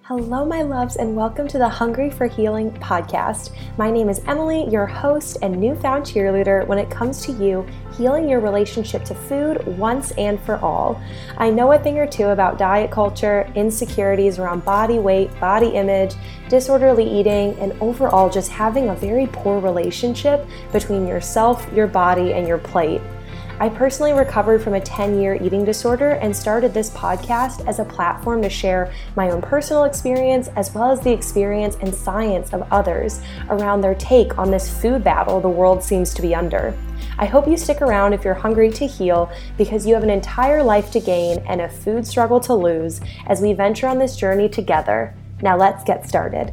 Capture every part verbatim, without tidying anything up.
Hello, my loves, and welcome to the Hungry for Healing podcast. My name is Emily, your host and newfound cheerleader when it comes to you healing your relationship to food once and for all. I know a thing or two about diet culture, insecurities around body weight, body image, disorderly eating, and overall just having a very poor relationship between yourself, your body, and your plate. I personally recovered from a ten-year eating disorder and started this podcast as a platform to share my own personal experience as well as the experience and science of others around their take on this food battle the world seems to be under. I hope you stick around if you're hungry to heal because you have an entire life to gain and a food struggle to lose as we venture on this journey together. Now let's get started.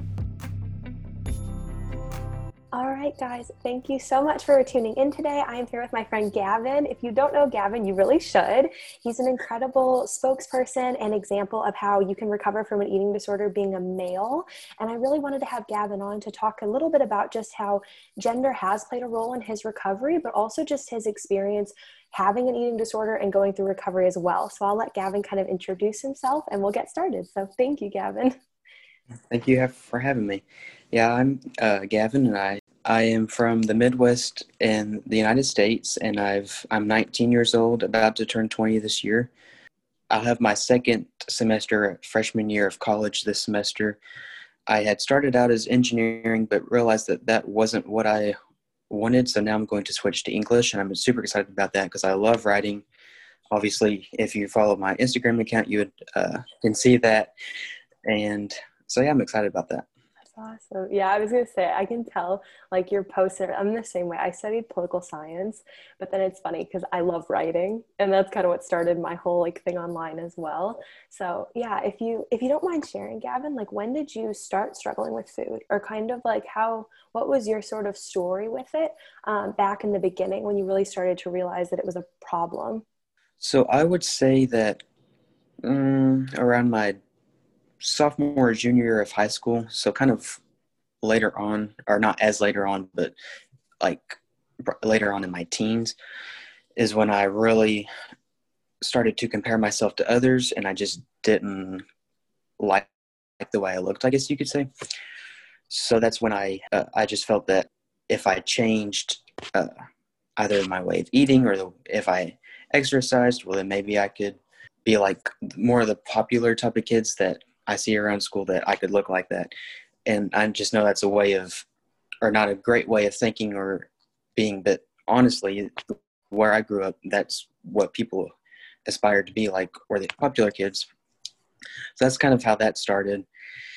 All right, guys, thank you so much for tuning in today. I am here with my friend Gavin. If you don't know Gavin, you really should. He's an incredible spokesperson and example of how you can recover from an eating disorder being a male. And I really wanted to have Gavin on to talk a little bit about just how gender has played a role in his recovery, but also just his experience having an eating disorder and going through recovery as well. So I'll let Gavin kind of introduce himself and we'll get started. So thank you, Gavin. Thank you for having me. Yeah, I'm uh, Gavin, and I, I am from the Midwest in the United States, and I've I'm nineteen years old, about to turn twenty this year. I'll have my second semester, freshman year of college this semester. I had started out as engineering, but realized that that wasn't what I wanted, so now I'm going to switch to English, and I'm super excited about that because I love writing. Obviously, if you follow my Instagram account, you would, uh, can see that, and so yeah, I'm excited about that. Awesome. Yeah, I was going to say, I can tell like your posts are, I'm the same way. I studied political science, but then it's funny because I love writing and that's kind of what started my whole like thing online as well. So yeah, if you, if you don't mind sharing, Gavin, like when did you start struggling with food or kind of like how, what was your sort of story with it um, back in the beginning when you really started to realize that it was a problem? So I would say that um, around my sophomore or junior year of high school, so kind of later on, or not as later on, but like later on in my teens, is when I really started to compare myself to others, and I just didn't like the way I looked, I guess you could say. So that's when I uh, I just felt that if I changed uh, either my way of eating or the, if I exercised, well, then maybe I could be like more of the popular type of kids that I see around school, that I could look like that. And I just know that's a way of, or not a great way of thinking or being, but honestly, where I grew up, that's what people aspired to be like, or the popular kids. So that's kind of how that started.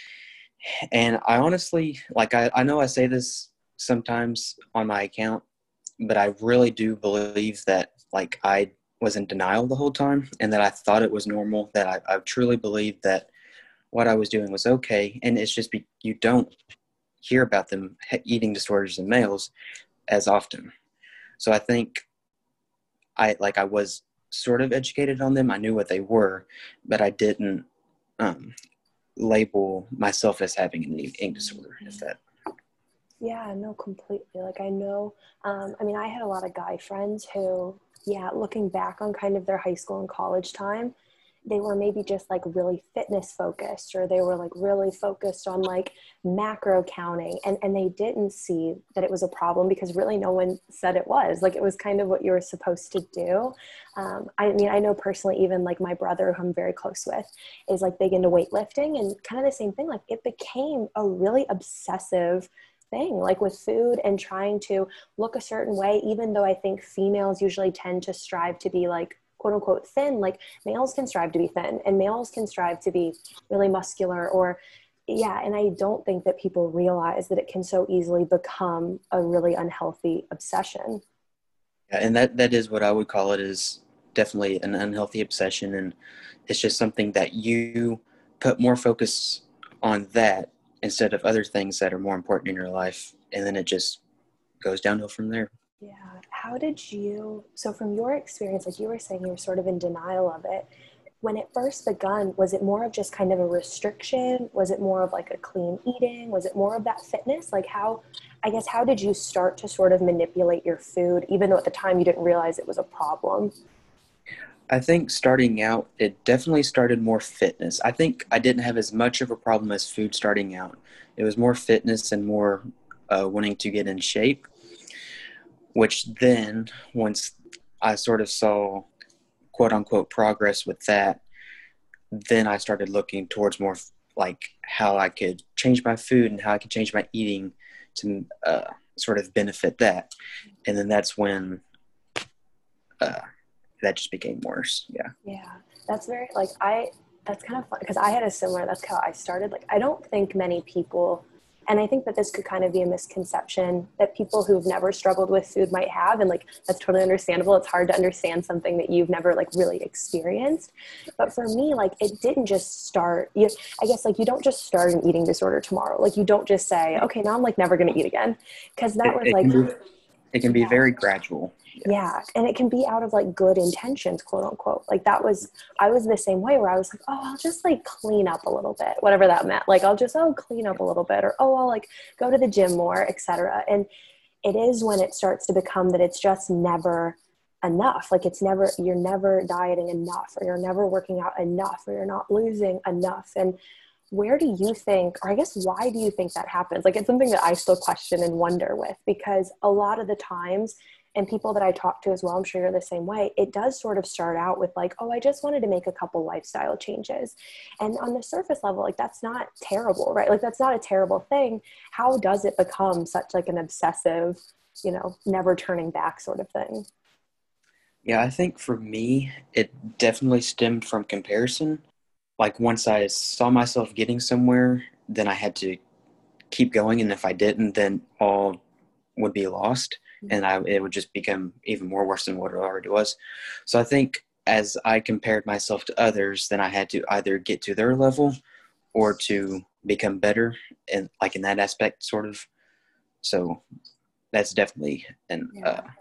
And I honestly, like, I, I know I say this sometimes on my account, but I really do believe that, like, I was in denial the whole time and that I thought it was normal, that I, I truly believed that what I was doing was okay. And it's just be, you don't hear about them eating disorders in males as often. So I think I like I was sort of educated on them. I knew what they were, but I didn't um, label myself as having an eating disorder. If that. Yeah, no, completely. Like I know, um, I mean, I had a lot of guy friends who, yeah, looking back on kind of their high school and college time, they were maybe just like really fitness focused, or they were like really focused on like macro counting, and, and they didn't see that it was a problem because really no one said it was. Like it was kind of what you were supposed to do. Um, I mean, I know personally, even like my brother, who I'm very close with, is like big into weightlifting, and kind of the same thing. Like it became a really obsessive thing, like with food and trying to look a certain way, even though I think females usually tend to strive to be like quote unquote thin. Like males can strive to be thin and males can strive to be really muscular, or yeah. And I don't think that people realize that it can so easily become a really unhealthy obsession. Yeah, and that, that is what I would call it, is definitely an unhealthy obsession. And it's just something that you put more focus on that instead of other things that are more important in your life. And then it just goes downhill from there. Yeah. How did you, so from your experience, like you were saying, you were sort of in denial of it. When it first begun, was it more of just kind of a restriction? Was it more of like a clean eating? Was it more of that fitness? Like how, I guess, how did you start to sort of manipulate your food, even though at the time you didn't realize it was a problem? I think starting out, it definitely started more fitness. I think I didn't have as much of a problem as food starting out. It was more fitness and more uh, wanting to get in shape, which then, once I sort of saw quote unquote progress with that, then I started looking towards more like how I could change my food and how I could change my eating to uh, sort of benefit that. And then that's when uh, that just became worse. Yeah. Yeah, that's very like I that's kind of fun because I had a similar that's how I started. Like I don't think many people, and I think that this could kind of be a misconception that people who've never struggled with food might have, and like that's totally understandable. It's hard to understand something that you've never like really experienced. But for me, like it didn't just start, you I guess like you don't just start an eating disorder tomorrow. Like you don't just say, okay, now I'm like never gonna eat again. Because that It, was it like can be, it can be yeah. very gradual. Yeah. Yeah. And it can be out of like good intentions, quote unquote. Like that was, I was the same way where I was like, oh, I'll just like clean up a little bit, whatever that meant. Like I'll just, oh, clean up a little bit, or, oh, I'll like go to the gym more, et cetera. And it is when it starts to become that it's just never enough. Like it's never, you're never dieting enough, or you're never working out enough, or you're not losing enough. And where do you think, or I guess, why do you think that happens? Like it's something that I still question and wonder with, because a lot of the times, and people that I talk to as well, I'm sure you're the same way, it does sort of start out with like, oh, I just wanted to make a couple lifestyle changes. And on the surface level, like that's not terrible, right? Like that's not a terrible thing. How does it become such like an obsessive, you know, never turning back sort of thing? Yeah, I think for me, it definitely stemmed from comparison. Like once I saw myself getting somewhere, then I had to keep going. And if I didn't, then all would be lost. And I, it would just become even more worse than what it already was. So I think as I compared myself to others, then I had to either get to their level or to become better, and like in that aspect, sort of. So that's definitely an Yeah. uh,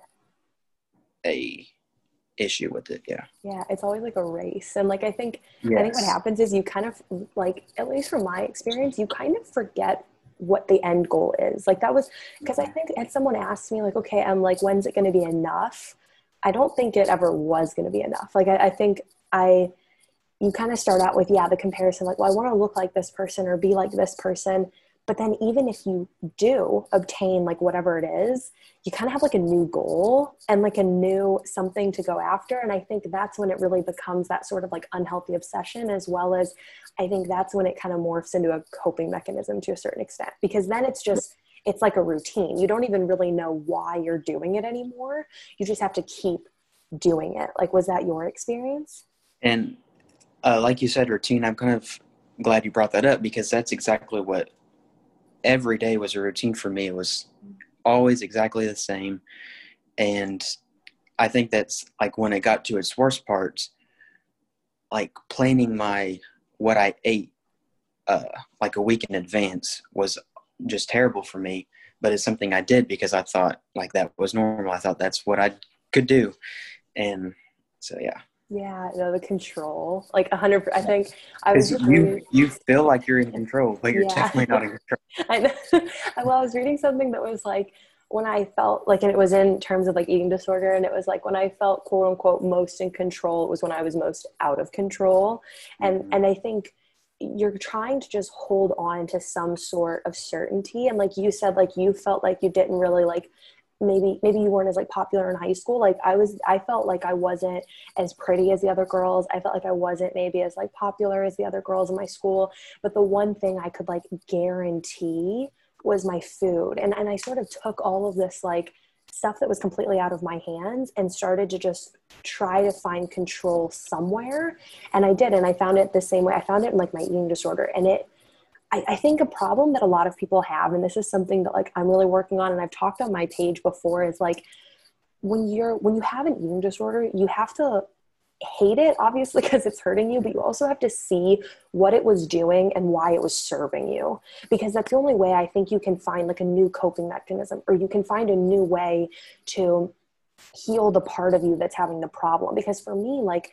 a issue with it. Yeah. Yeah, it's always like a race. And like I think I think what Yes. happens is you kind of like, at least from my experience, you kind of forget what the end goal is. Like that was because I think had someone asked me like, okay, I'm like, when's it going to be enough? I don't think it ever was going to be enough. Like I, I think I you kind of start out with, yeah, the comparison, like, well, I want to look like this person or be like this person. But then even if you do obtain like whatever it is, you kind of have like a new goal and like a new something to go after. And I think that's when it really becomes that sort of like unhealthy obsession, as well as I think that's when it kind of morphs into a coping mechanism to a certain extent, because then it's just, it's like a routine. You don't even really know why you're doing it anymore. You just have to keep doing it. Like, was that your experience? And uh, like you said, routine, I'm kind of glad you brought that up, because that's exactly what every day was a routine for me. It was always exactly the same. And I think that's like when it got to its worst parts, like planning my, what I ate uh, like a week in advance was just terrible for me. But it's something I did because I thought like that was normal. I thought that's what I could do. And so, yeah. Yeah, no, the control, like a hundred. I think I was Because just you, reading. you feel like you're in control, but you're Yeah, definitely not in control. I know. Well, I was reading something that was like when I felt like, and it was in terms of like eating disorder, and it was like when I felt quote unquote most in control, it was when I was most out of control, and Mm-hmm. and I think you're trying to just hold on to some sort of certainty, and like you said, like you felt like you didn't really like maybe maybe you weren't as like popular in high school. Like I was, I felt like I wasn't as pretty as the other girls. I felt like I wasn't maybe as like popular as the other girls in my school. But the one thing I could like guarantee was my food. And and I sort of took all of this like stuff that was completely out of my hands and started to just try to find control somewhere. And I did. And I found it the same way. I found it in like my eating disorder. And it I, I think a problem that a lot of people have, and this is something that like I'm really working on, and I've talked on my page before, is like when you're when you have an eating disorder, you have to hate it obviously because it's hurting you, but you also have to see what it was doing and why it was serving you, because that's the only way I think you can find like a new coping mechanism, or you can find a new way to heal the part of you that's having the problem. Because for me, like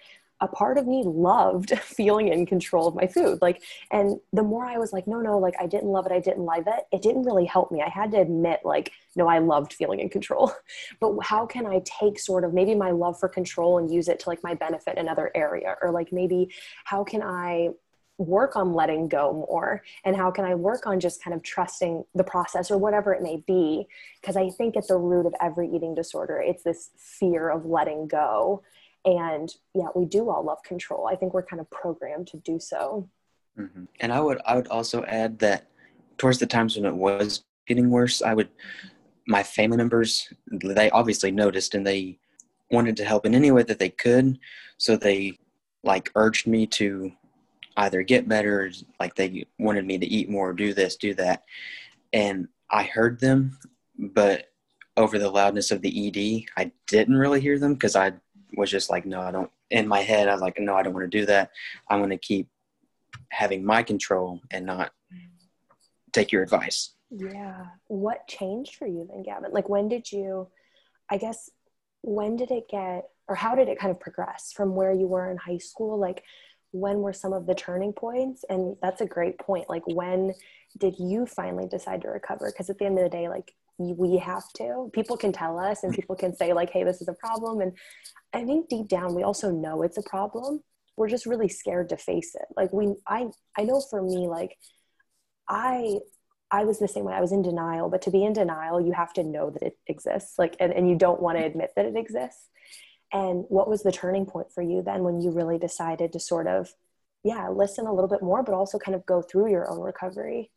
a part of me loved feeling in control of my food. Like, and the more I was like, no, no, like I didn't love it, I didn't love it, it didn't really help me. I had to admit, like, no, I loved feeling in control. But how can I take sort of maybe my love for control and use it to like my benefit in another area? Or like maybe how can I work on letting go more, and how can I work on just kind of trusting the process or whatever it may be? Because I think at the root of every eating disorder, it's this fear of letting go. And yeah, we do all love control. I think we're kind of programmed to do so. Mm-hmm. And I would I would also add that towards the times when it was getting worse, I would my family members, they obviously noticed and they wanted to help in any way that they could. So they like urged me to either get better, like they wanted me to eat more, do this, do that. And I heard them, but over the loudness of the E D, I didn't really hear them because I was just like, no, I don't. In my head, I was like, no, I don't want to do that. I'm going to keep having my control and not take your advice. Yeah. What changed for you then, Gavin? Like, when did you, I guess, when did it get, or how did it kind of progress from where you were in high school? Like, when were some of the turning points? And that's a great point. Like, when did you finally decide to recover? Because at the end of the day, like, we have to. People can tell us and people can say like, hey, this is a problem. And I think deep down, we also know it's a problem. We're just really scared to face it. Like we, I, I know for me, like I, I was the same way. I was in denial, but to be in denial, you have to know that it exists. Like, and, and you don't want to admit that it exists. And what was the turning point for you then when you really decided to sort of, yeah, listen a little bit more, but also kind of go through your own recovery?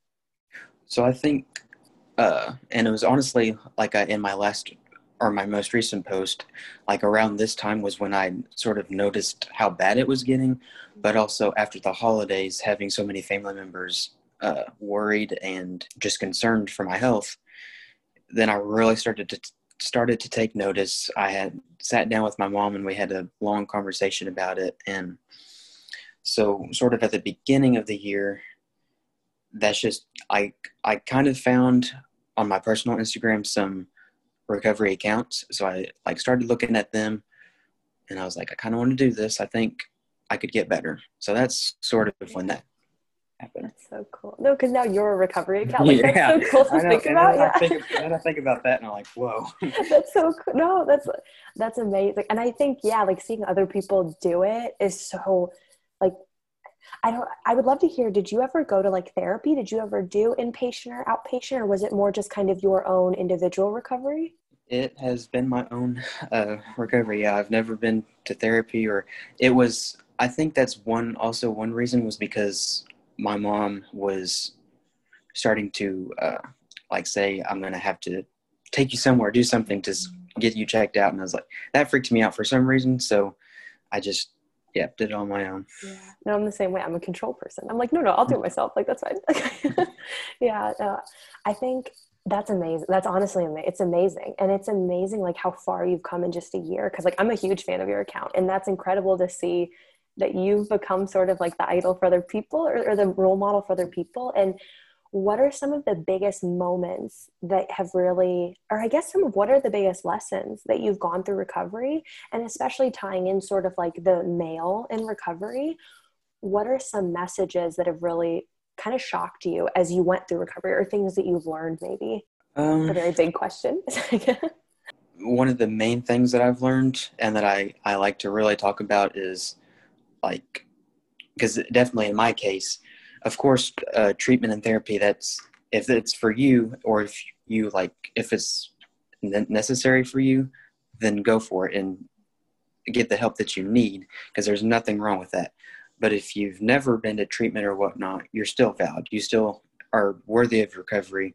So I think, uh, and it was honestly like I, in my last or my most recent post, like around this time was when I sort of noticed how bad it was getting, but also after the holidays, having so many family members uh, worried and just concerned for my health, then I really started to started to take notice. I had sat down with my mom and we had a long conversation about it. And so sort of at the beginning of the year, that's just, I, I kind of found on my personal Instagram some recovery accounts. So I like started looking at them and I was like, I kind of want to do this. I think I could get better. So that's sort of when that happened. That's so cool. No, because now you're a recovery account. Like, yeah, that's so cool to think and about. Then yeah. I think, then I think about that and I'm like, whoa. That's so cool. No, that's, that's amazing. And I think, yeah, like seeing other people do it is so like, I don't, I would love to hear, did you ever go to like therapy? Did you ever do inpatient or outpatient, or was it more just kind of your own individual recovery? It has been my own uh, recovery. Yeah, I've never been to therapy, or it was, I think that's one, also one reason was because my mom was starting to uh, like say, I'm going to have to take you somewhere, do something to get you checked out. And I was like, that freaked me out for some reason. So I just, yeah, did it on my own. Yeah. No, I'm the same way. I'm a control person. I'm like, no, no, I'll do it myself. Like, that's fine. yeah. Uh, I think that's amazing. That's honestly amazing. It's amazing. And it's amazing, like how far you've come in just a year. Cause like, I'm a huge fan of your account, and that's incredible to see that you've become sort of like the idol for other people, or, or the role model for other people. And what are some of the biggest moments that have really, or I guess some of what are the biggest lessons that you've gone through recovery, and especially tying in sort of like the male in recovery? What are some messages that have really kind of shocked you as you went through recovery, or things that you've learned maybe? Um, it's a very big question. One of the main things that I've learned and that I, I like to really talk about is like, because definitely in my case, of course, uh, treatment and therapy, that's, if it's for you, or if you like, if it's necessary for you, then go for it and get the help that you need, because there's nothing wrong with that. But if you've never been to treatment or whatnot, you're still valid. You still are worthy of recovery.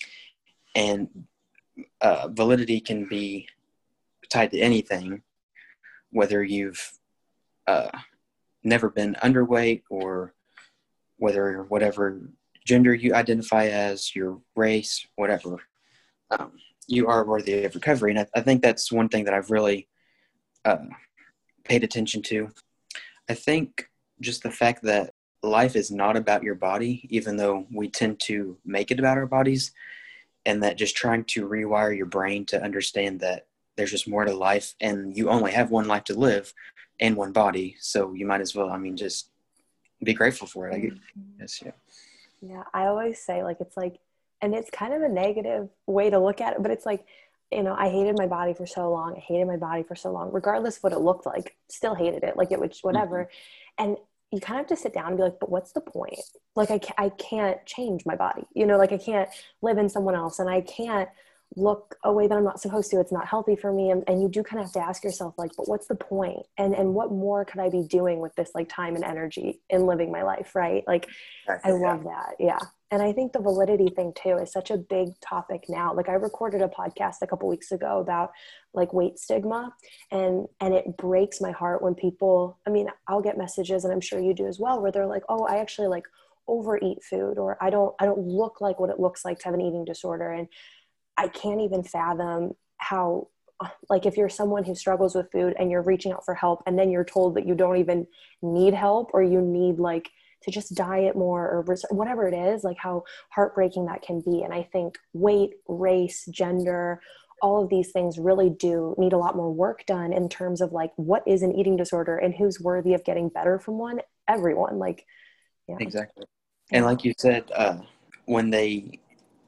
And uh, validity can be tied to anything, whether you've uh, never been underweight, or whether whatever gender you identify as, your race, whatever, um, you are worthy of recovery. And I, I think that's one thing that I've really uh, paid attention to. I think just the fact that life is not about your body, even though we tend to make it about our bodies, and that just trying to rewire your brain to understand that there's just more to life, and you only have one life to live and one body. So you might as well, I mean, just be grateful for it. I guess, yeah. Yeah. I always say like, it's like, and it's kind of a negative way to look at it, but it's like, you know, I hated my body for so long. I hated my body for so long, regardless of what it looked like, still hated it. Like it was whatever. Mm-hmm. And you kind of have to sit down and be like, but what's the point? Like, I can't, I can't change my body, you know, like I can't live in someone else, and I can't look a way that I'm not supposed to. It's not healthy for me. And, and you do kind of have to ask yourself, like, but what's the point? And, and what more could I be doing with this like time and energy in living my life? Right. Like, I love that. Yeah. And I think the validity thing too is such a big topic now. Like I recorded a podcast a couple weeks ago about like weight stigma, and, and it breaks my heart when people, I mean, I'll get messages, and I'm sure you do as well, where they're like, oh, I actually like overeat food, or I don't, I don't look like what it looks like to have an eating disorder. And I can't even fathom how, like, if you're someone who struggles with food and you're reaching out for help, and then you're told that you don't even need help, or you need like to just diet more, or whatever it is, like how heartbreaking that can be. And I think weight, race, gender, all of these things really do need a lot more work done in terms of like, what is an eating disorder and who's worthy of getting better from one? Everyone. Like, yeah. Exactly. And like you said, uh, when they,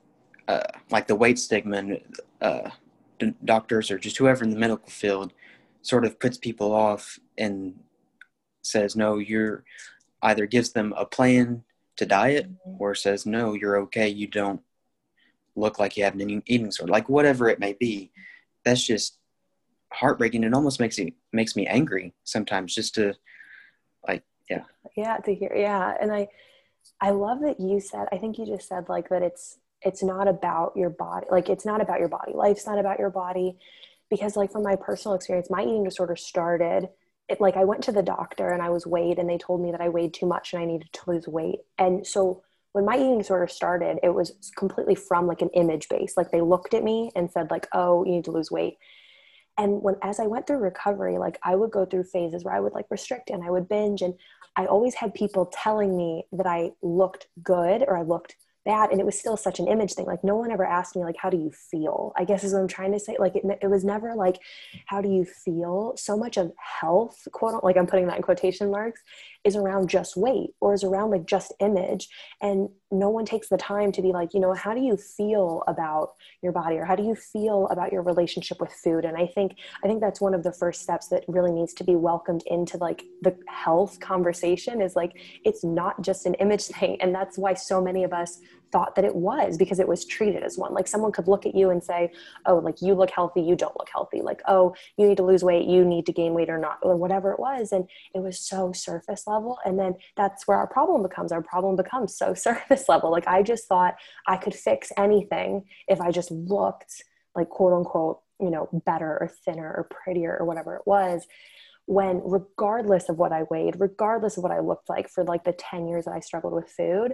uh, like the weight stigma, uh, doctors or just whoever in the medical field sort of puts people off and says, no, you're, either gives them a plan to diet, or says, no, you're okay, you don't look like you have an eating disorder, like whatever it may be. That's just heartbreaking. It almost makes it makes me angry sometimes, just to like, yeah. Yeah, to hear. Yeah. And I, I love that you said, I think you just said like that it's, it's not about your body. Like, it's not about your body. Life's not about your body. Because like from my personal experience, my eating disorder started, it, like I went to the doctor and I was weighed, and they told me that I weighed too much and I needed to lose weight. And so when my eating disorder started, it was completely from like an image base. Like they looked at me and said like, oh, you need to lose weight. And when, as I went through recovery, like I would go through phases where I would like restrict and I would binge. And I always had people telling me that I looked good or I looked bad. And it was still such an image thing. Like no one ever asked me like, how do you feel? I guess is what I'm trying to say. Like it, it was never like, how do you feel? So much of health, quote, like I'm putting that in quotation marks, is around just weight, or is around like just image. And no one takes the time to be like, you know, how do you feel about your body, or how do you feel about your relationship with food? And I think, I think that's one of the first steps that really needs to be welcomed into like the health conversation, is like, it's not just an image thing. And that's why so many of us thought that it was, because it was treated as one. Like someone could look at you and say, oh, like you look healthy, you don't look healthy. Like, oh, you need to lose weight, you need to gain weight or not, or whatever it was. And it was so surface level. And then that's where our problem becomes. Our problem becomes so surface level. Like I just thought I could fix anything if I just looked like quote unquote, you know, better or thinner or prettier or whatever it was. When regardless of what I weighed, regardless of what I looked like for like the ten years that I struggled with food,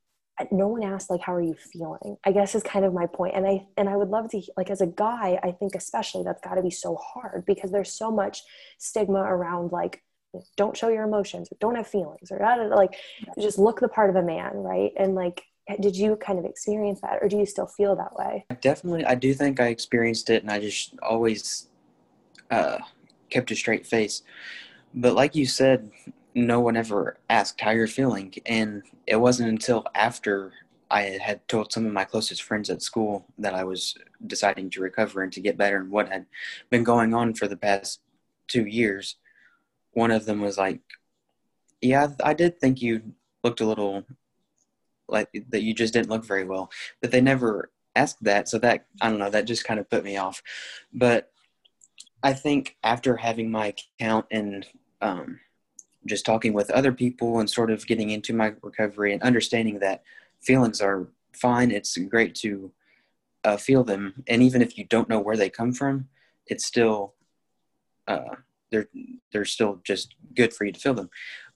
no one asked like, how are you feeling? I guess is kind of my point. And I, and I would love to, like, as a guy, I think especially that's gotta be so hard, because there's so much stigma around like, don't show your emotions, or don't have feelings, or like, just look the part of a man. Right. And like, did you kind of experience that, or do you still feel that way? Definitely. I do think I experienced it, and I just always uh, kept a straight face. But like you said, no one ever asked how you're feeling. And it wasn't until after I had told some of my closest friends at school that I was deciding to recover and to get better, and what had been going on for the past two years. One of them was like, yeah, I did think you looked a little like that, you just didn't look very well. But they never asked that. So that, I don't know, that just kind of put me off. But I think after having my account and um, just talking with other people and sort of getting into my recovery and understanding that feelings are fine, it's great to uh, feel them. And even if you don't know where they come from, it's still, uh, they're, they're still just good for you to feel them.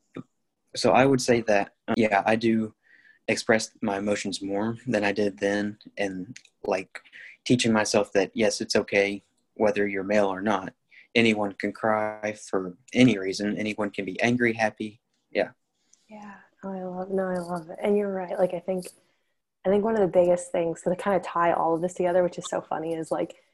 So I would say that, um, yeah, I do express my emotions more than I did then. And like teaching myself that, yes, it's okay, whether you're male or not. Anyone can cry for any reason. Anyone can be angry, happy. Yeah. Yeah. Oh, I love, no, I love it. And you're right. Like, I think, I think one of the biggest things to kind of tie all of this together, which is so funny, is like,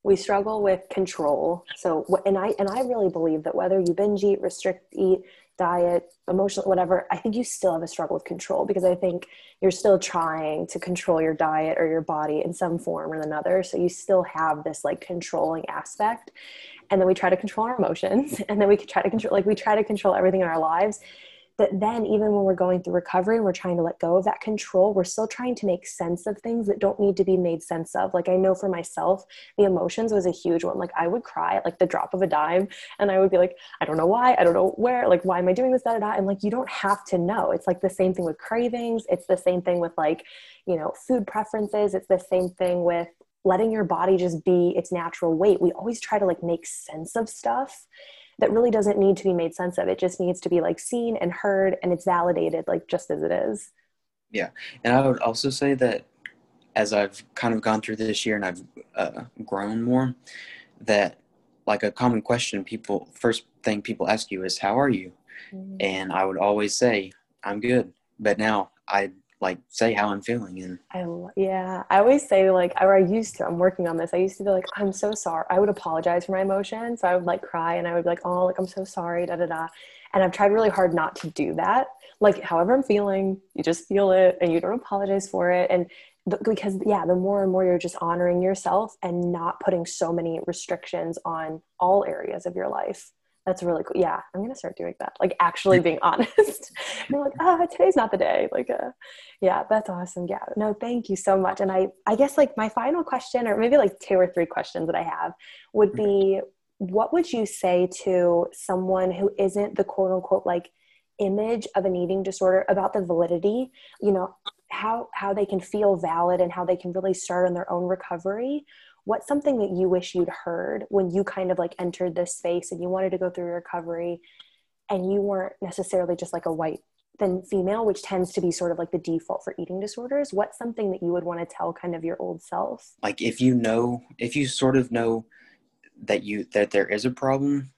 we struggle with control. So, and I, and I really believe that whether you binge eat, restrict eat, diet, emotional, whatever, I think you still have a struggle with control, because I think you're still trying to control your diet or your body in some form or another. So you still have this like controlling aspect. And then we try to control our emotions, and then we could try to control, like we try to control everything in our lives. But then even when we're going through recovery and we're trying to let go of that control, we're still trying to make sense of things that don't need to be made sense of. Like I know for myself, the emotions was a huge one. Like I would cry at like the drop of a dime, and I would be like, I don't know why, I don't know where, like, why am I doing this, da, da, da. And like, you don't have to know. It's like the same thing with cravings. It's the same thing with like, you know, food preferences. It's the same thing with letting your body just be its natural weight. We always try to like make sense of stuff that really doesn't need to be made sense of. It just needs to be like seen and heard, and it's validated like just as it is. Yeah. And I would also say that as I've kind of gone through this year and I've uh, grown more, that like a common question people, first thing people ask you is, how are you? Mm-hmm. And I would always say, I'm good. But now I like say how I'm feeling. And I, yeah, I always say like, or I used to, I'm working on this. I used to be like, I'm so sorry. I would apologize for my emotions. So I would like cry, and I would be like, oh, like, I'm so sorry, da, da, da. And I've tried really hard not to do that. Like however I'm feeling, you just feel it and you don't apologize for it. And because yeah, the more and more you're just honoring yourself and not putting so many restrictions on all areas of your life. That's really cool. Yeah, I'm going to start doing that. Like actually being honest. I'm like, ah, oh, today's not the day. Like, uh, yeah, that's awesome. Yeah, no, thank you so much. And I, I guess like my final question, or maybe like two or three questions that I have would be, what would you say to someone who isn't the quote unquote like image of an eating disorder about the validity, you know, how, how they can feel valid and how they can really start on their own recovery? What's something that you wish you'd heard when you kind of like entered this space and you wanted to go through recovery, and you weren't necessarily just like a white then female, which tends to be sort of like the default for eating disorders? What's something that you would want to tell kind of your old self? Like if you know, if you sort of know that you, that there is a problem,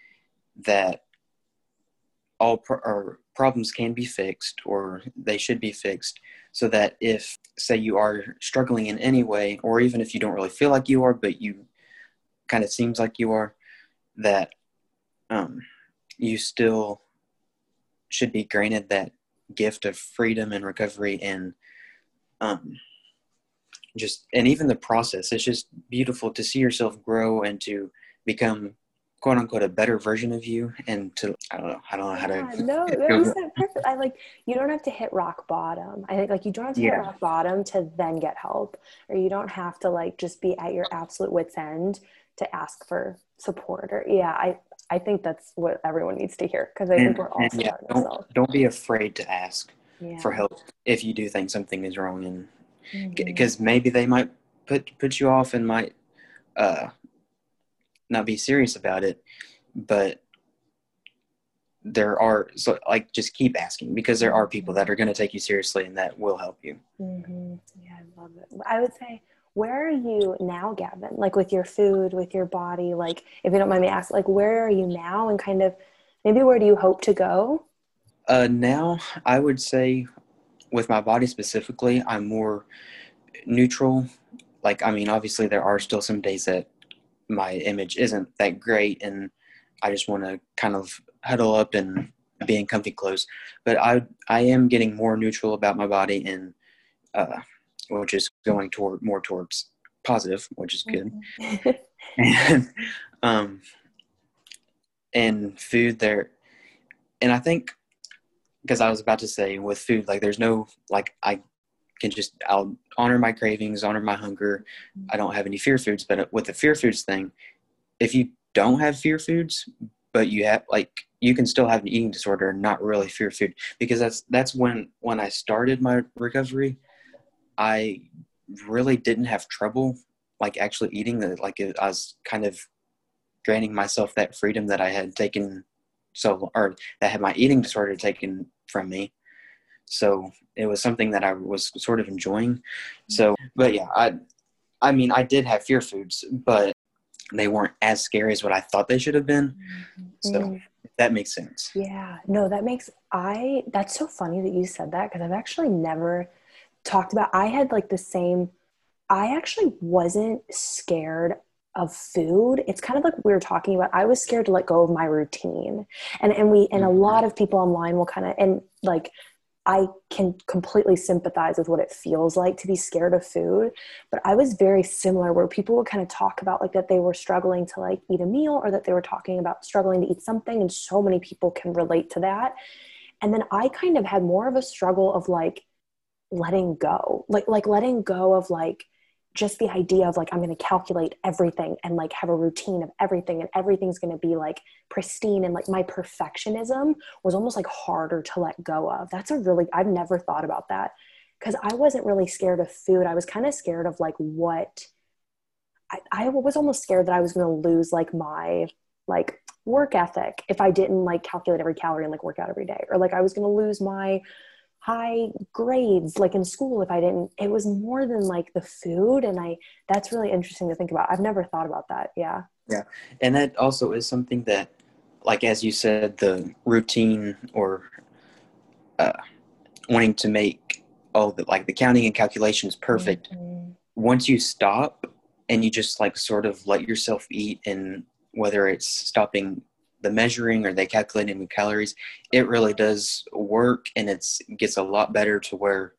that all pro- or problems can be fixed, or they should be fixed, so that if, say, you are struggling in any way, or even if you don't really feel like you are, but you kind of seems like you are, that um, you still should be granted that gift of freedom and recovery, and um, just, and even the process. It's just beautiful to see yourself grow and to become, quote unquote, a better version of you, and to, I don't know, I don't know how Yeah, to. no, that you said perfect. I like, you don't have to hit rock bottom. I think like you don't have to Yeah. hit rock bottom to then get help, or you don't have to like just be at your absolute wit's end to ask for support. Or yeah, I I think that's what everyone needs to hear, because I And, think we're all and yeah, starting don't ourselves. don't be afraid to ask Yeah. for help if you do think something is wrong, and because Mm-hmm. maybe they might put put you off and might uh, not be serious about it, but there are, so like, just keep asking, because there are people that are going to take you seriously and that will help you. Mm-hmm. Yeah, I love it. I would say, where are you now, Gavin? Like with your food, with your body, like if you don't mind me asking, like where are you now, and kind of maybe where do you hope to go? Uh, now, I would say with my body specifically, I'm more neutral. Like, I mean, obviously there are still some days that my image isn't that great, and I just want to kind of huddle up and be in comfy clothes. But I I am getting more neutral about my body, and uh, which is going toward more towards positive, which is good. Mm-hmm. and um, and food there, and I think, because I was about to say with food, like there's no, like I can just, I'll honor my cravings, honor my hunger. I don't have any fear foods. But with the fear foods thing, if you don't have fear foods, but you have, like, you can still have an eating disorder and not really fear food, because that's that's when when I started my recovery, I really didn't have trouble like actually eating. The like it, I was kind of granting myself that freedom that I had taken, so or that had my eating disorder taken from me. So it was something that I was sort of enjoying. So, but yeah, I I mean, I did have fear foods, but they weren't as scary as what I thought they should have been. So Mm. if that makes sense. Yeah, no, that makes, I, that's so funny that you said that, because I've actually never talked about, I had like the same, I actually wasn't scared of food, it's kind of like we were talking about. I was scared to let go of my routine. And and we and a Mhm. lot of people online will kind of, and like I can completely sympathize with what it feels like to be scared of food. But I was very similar, where people would kind of talk about like that they were struggling to like eat a meal, or that they were talking about struggling to eat something. And so many people can relate to that. And then I kind of had more of a struggle of like letting go, like, like letting go of like just the idea of like, I'm going to calculate everything and like have a routine of everything, and everything's going to be like pristine. And like my perfectionism was almost like harder to let go of. That's a really, I've never thought about that, because I wasn't really scared of food. I was kind of scared of like what I, I was almost scared that I was going to lose like my like work ethic if I didn't like calculate every calorie and like work out every day, or like I was going to lose my high grades like in school if I didn't. It was more than like the food. And I, that's really interesting to think about. I've never thought about that. Yeah. Yeah. And that also is something that, like, as you said, the routine or uh, wanting to make all the, like the counting and calculations perfect. Mm-hmm. Once you stop and you just like sort of let yourself eat, and whether it's stopping the measuring or they calculating the calories, it really does work, and it's gets a lot better to where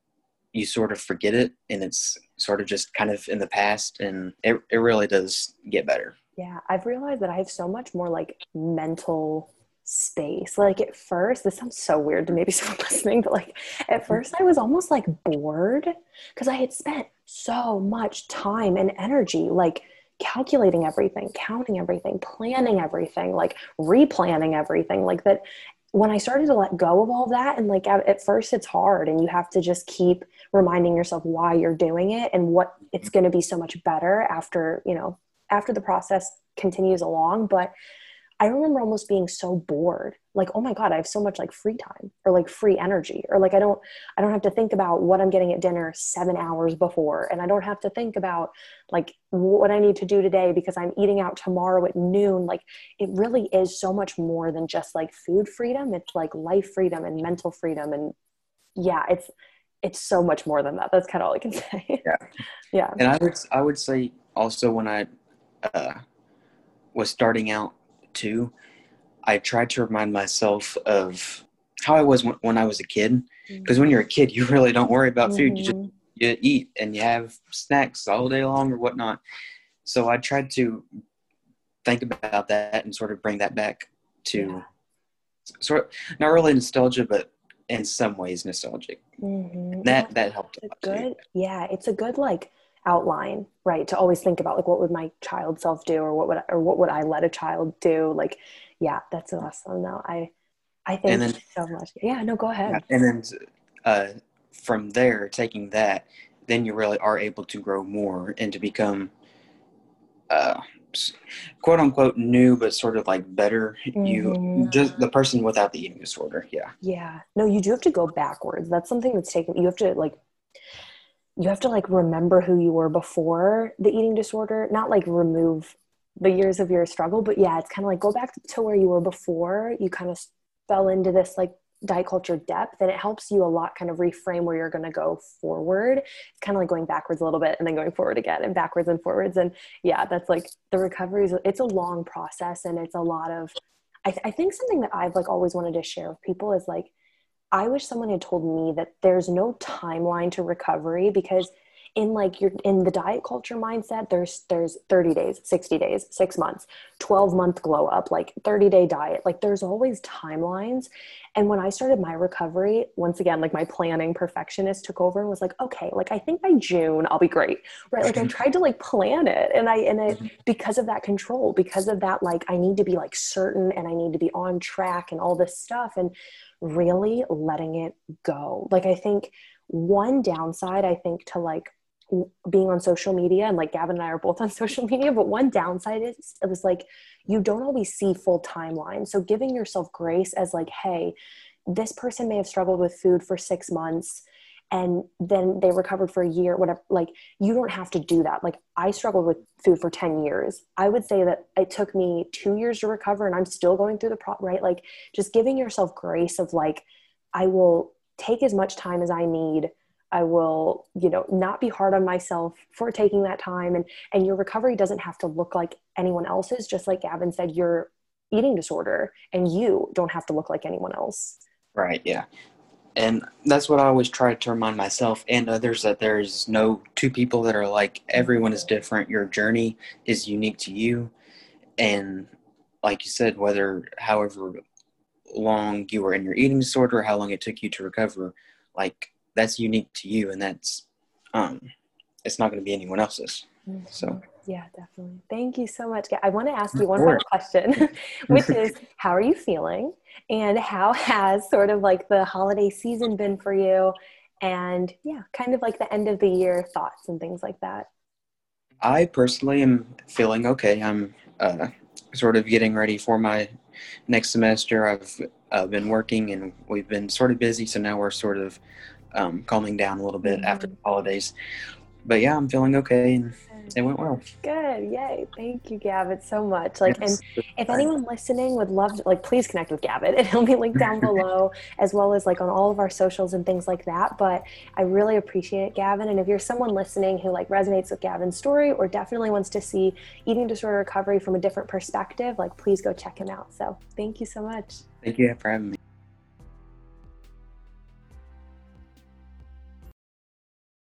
you sort of forget it and it's sort of just kind of in the past, and it, it really does get better. Yeah, I've realized that I have so much more like mental space. Like at first, this sounds so weird to maybe someone listening, but like at first I was almost like bored, because I had spent so much time and energy like calculating everything, counting everything, planning everything, like replanning everything. Like that, when I started to let go of all that, and like at, at first it's hard, and you have to just keep reminding yourself why you're doing it and what it's going to be so much better after, you know, after the process continues along. But I remember almost being so bored, like, oh my God, I have so much like free time, or like free energy, or like I don't, I don't have to think about what I'm getting at dinner seven hours before. And I don't have to think about like what I need to do today because I'm eating out tomorrow at noon. Like it really is so much more than just like food freedom. It's like life freedom and mental freedom. And yeah, it's, it's so much more than that. That's kind of all I can say. Yeah. Yeah. And I would, I would say also when I uh, was starting out too, I tried to remind myself of how I was when, when I was a kid. Because when you're a kid, you really don't worry about food. You just Mm-hmm. you eat and you have snacks all day long or whatnot. So I tried to think about that and sort of bring that back Yeah. to sort of not really nostalgia, but in some ways nostalgic. Mm-hmm. No, That that helped a it's lot a too. good, yeah, it's a good like outline, right? To always think about like what would my child self do, or what would or what would I let a child do? Like, yeah, that's awesome. No, I I And think then so much. Yeah, no, go yeah, ahead. and then uh, from there, taking that, then you really are able to grow more and to become uh, quote unquote new, but sort of like better. You Mm-hmm. just the person without the eating disorder. Yeah. Yeah. No, you do have to go backwards. That's something that's taken, you have to like, you have to like remember who you were before the eating disorder, not like remove the years of your struggle, but yeah, it's kind of like go back to where you were before you kind of fell into this like diet culture depth, and it helps you a lot kind of reframe where you're going to go forward. It's kind of like going backwards a little bit and then going forward again and backwards and forwards. And yeah, that's like the recovery is, it's a long process, and it's a lot of, I, th- I think something that I've like always wanted to share with people is like, I wish someone had told me that there's no timeline to recovery, because in like you're in the diet culture mindset, there's there's thirty days, sixty days, six months, twelve month glow up, like thirty day diet. Like there's always timelines. And when I started my recovery, once again, like my planning perfectionist took over and was like, okay, like I think by June I'll be great. Right. Like I tried to like plan it, and I and it because of that control, because of that, like I need to be like certain and I need to be on track and all this stuff. And really letting it go. Like I think one downside, I think, to like being on social media, and like Gavin and I are both on social media, but one downside is it was like you don't always see full timelines. So giving yourself grace as like, hey, this person may have struggled with food for six months and then they recovered for a year, whatever. Like you don't have to do that. Like I struggled with food for ten years. I would say that it took me two years to recover, and I'm still going through the pro, right? Like just giving yourself grace of like, I will take as much time as I need. I will, you know, not be hard on myself for taking that time. And, and your recovery doesn't have to look like anyone else's. Just like Gavin said, your eating disorder and you don't have to look like anyone else. Right. Yeah. And that's what I always try to remind myself and others, that there's no two people that are like. Everyone is different. Your journey is unique to you. And like you said, whether however long you were in your eating disorder, how long it took you to recover, like that's unique to you, and that's um it's not going to be anyone else's. Mm-hmm. So yeah, definitely. Thank you so much. I want to ask you one Sure. final question, which is, how are you feeling? And how has sort of like the holiday season been for you? And yeah, kind of like the end of the year thoughts and things like that. I personally am feeling okay. I'm uh, sort of getting ready for my next semester. I've uh, been working and we've been sort of busy, so now we're sort of um, calming down a little bit Mm-hmm. after the holidays. But yeah, I'm feeling okay, and it went well. Good. Yay. Thank you, Gavin, so much. Like, and Yes. if anyone listening would love to, like, please connect with Gavin, and he'll be linked down below, as well as like on all of our socials and things like that. But I really appreciate it, Gavin. And if you're someone listening who like resonates with Gavin's story or definitely wants to see eating disorder recovery from a different perspective, like please go check him out. So thank you so much. Thank you for having me.